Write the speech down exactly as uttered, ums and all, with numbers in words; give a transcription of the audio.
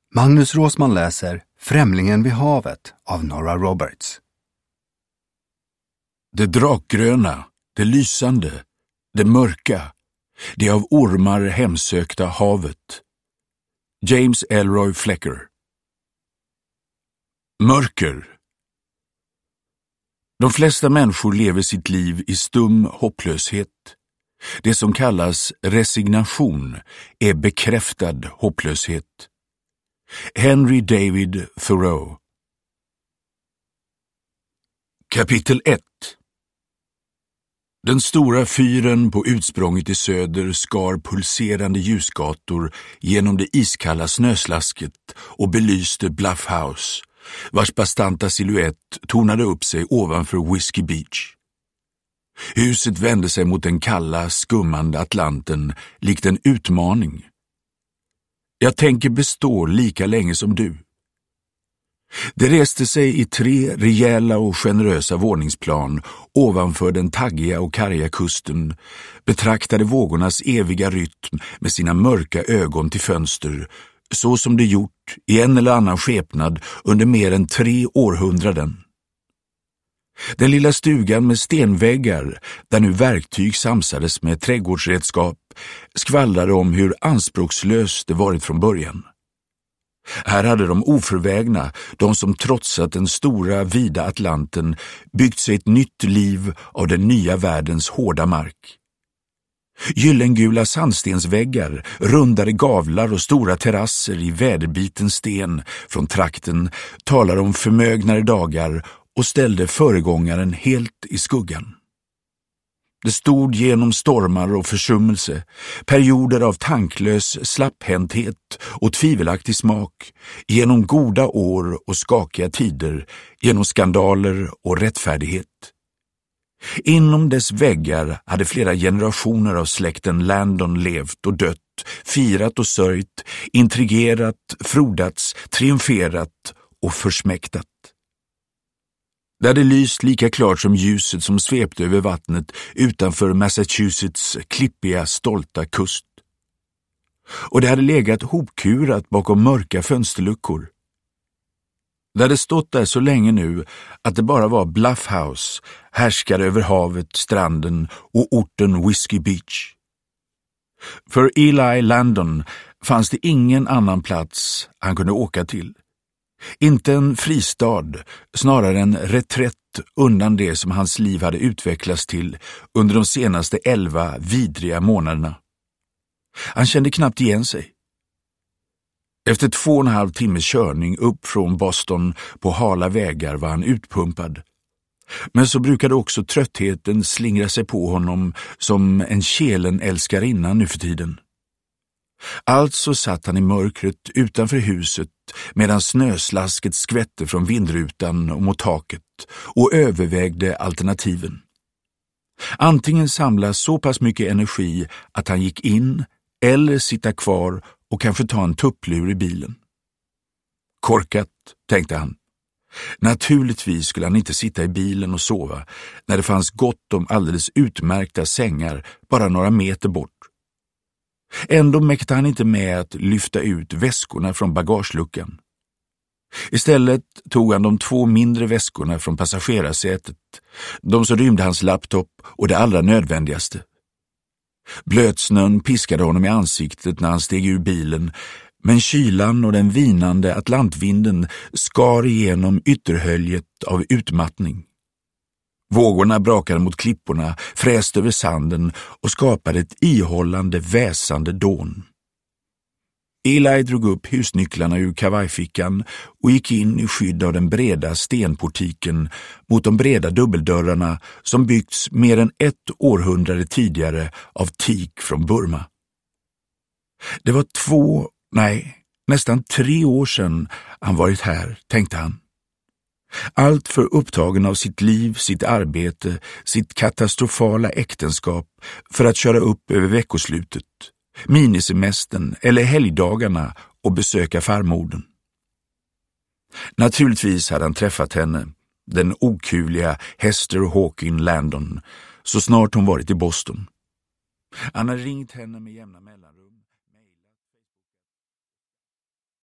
Magnus Råsman läser Främlingen vid havet av Nora Roberts. Det drakgröna, det lysande, det mörka, det av ormar hemsökta havet. James Elroy Flecker. Mörker. De flesta människor lever sitt liv i stum hopplöshet. Det som kallas resignation är bekräftad hopplöshet. Henry David Thoreau. Kapitel ett. Den stora fyren på utsprånget i söder skar pulserande ljusgator genom det iskalla snöslasket och belyste Bluff House, vars bastanta silhuett tornade upp sig ovanför Whiskey Beach. Huset vände sig mot den kalla, skummande Atlanten likt en utmaning. Jag tänker bestå lika länge som du. Det reste sig i tre rejäla och generösa våningsplan ovanför den taggiga och karga kusten, betraktade vågornas eviga rytm med sina mörka ögon till fönster, så som det gjort i en eller annan skepnad under mer än tre århundraden. Den lilla stugan med stenväggar, där nu verktyg samsades med trädgårdsredskap, skvallrade om hur anspråkslöst det varit från början. Här hade de oförvägna, de som trotsat den stora, vida Atlanten, byggt sig ett nytt liv av den nya världens hårda mark. Gyllengula sandstensväggar, rundade gavlar och stora terrasser i väderbiten sten från trakten talar om förmögnare dagar och ställde föregångaren helt i skuggan. Det stod genom stormar och försummelse, perioder av tanklös slapphänthet och tvivelaktig smak, genom goda år och skakiga tider, genom skandaler och rättfärdighet. Inom dess väggar hade flera generationer av släkten Landon levt och dött, firat och sörjt, intrigerat, frodats, triumferat och försmäktat. Det hade lyst lika klart som ljuset som svepte över vattnet utanför Massachusetts klippiga, stolta kust. Och det hade legat hopkurat bakom mörka fönsterluckor. Det hade stått där så länge nu att det bara var Bluff House, härskare över havet, stranden och orten Whiskey Beach. För Eli Landon fanns det ingen annan plats han kunde åka till. Inte en fristad, snarare en reträtt undan det som hans liv hade utvecklats till under de senaste elva vidriga månaderna. Han kände knappt igen sig. Efter två och en halv timmes körning upp från Boston på hala vägar var han utpumpad. Men så brukade också tröttheten slingra sig på honom som en kelen älskarinna nu för tiden. Alltså satt han i mörkret utanför huset medan snöslasket skvätte från vindrutan och mot taket och övervägde alternativen. Antingen samla så pass mycket energi att han gick in eller sitta kvar och kanske ta en tupplur i bilen. Korkat, tänkte han. Naturligtvis skulle han inte sitta i bilen och sova när det fanns gott om alldeles utmärkta sängar bara några meter bort. Ändå mäktade han inte med att lyfta ut väskorna från bagageluckan. Istället tog han de två mindre väskorna från passagerarsätet, de som rymde hans laptop och det allra nödvändigaste. Blötsnön piskade honom i ansiktet när han steg ur bilen, men kylan och den vinande atlantvinden skar igenom ytterhöljet av utmattning. Vågorna brakade mot klipporna, fräste över sanden och skapade ett ihållande, väsande dån. Eli drog upp husnycklarna ur kavajfickan och gick in i skydd av den breda stenportiken mot de breda dubbeldörrarna som byggts mer än ett århundrade tidigare av teak från Burma. Det var två, nej, nästan tre år sedan han varit här, tänkte han. Allt för upptagen av sitt liv, sitt arbete, sitt katastrofala äktenskap för att köra upp över veckoslutet, minisemestern eller helgdagarna och besöka farmodern. Naturligtvis hade han träffat henne, den okuliga Hester Hawkin Landon, så snart hon varit i Boston. Han hade ringt henne med jämna mellanrum.